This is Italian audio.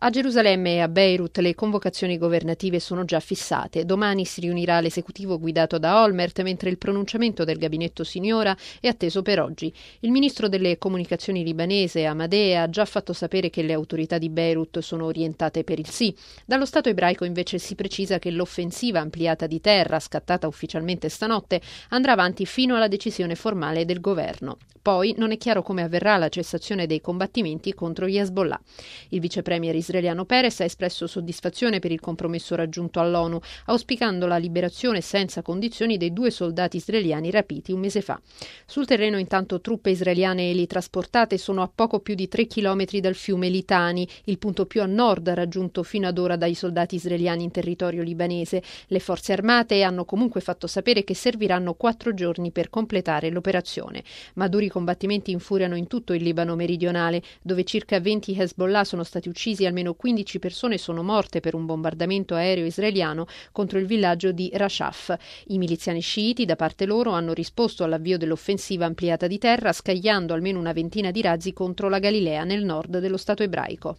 A Gerusalemme e a Beirut le convocazioni governative sono già fissate. Domani si riunirà l'esecutivo guidato da Olmert, mentre il pronunciamento del gabinetto Siniora è atteso per oggi. Il ministro delle comunicazioni libanese, Amadeh, ha già fatto sapere che le autorità di Beirut sono orientate per il sì. Dallo Stato ebraico invece si precisa che l'offensiva ampliata di terra, scattata ufficialmente stanotte, andrà avanti fino alla decisione formale del governo. Poi non è chiaro come avverrà la cessazione dei combattimenti contro gli Hezbollah. Il vicepremier israeliano Peres ha espresso soddisfazione per il compromesso raggiunto all'ONU, auspicando la liberazione senza condizioni dei 2 soldati israeliani rapiti un mese fa. Sul terreno intanto truppe israeliane elitrasportate sono a poco più di 3 chilometri dal fiume Litani, il punto più a nord raggiunto fino ad ora dai soldati israeliani in territorio libanese. Le forze armate hanno comunque fatto sapere che serviranno 4 giorni per completare l'operazione. Ma duri combattimenti infuriano in tutto il Libano meridionale, dove circa 20 Hezbollah sono stati uccisi e almeno 15 persone sono morte per un bombardamento aereo israeliano contro il villaggio di Rashaf. I miliziani sciiti, da parte loro, hanno risposto all'avvio dell'offensiva ampliata di terra, scagliando almeno una ventina di razzi contro la Galilea nel nord dello Stato ebraico.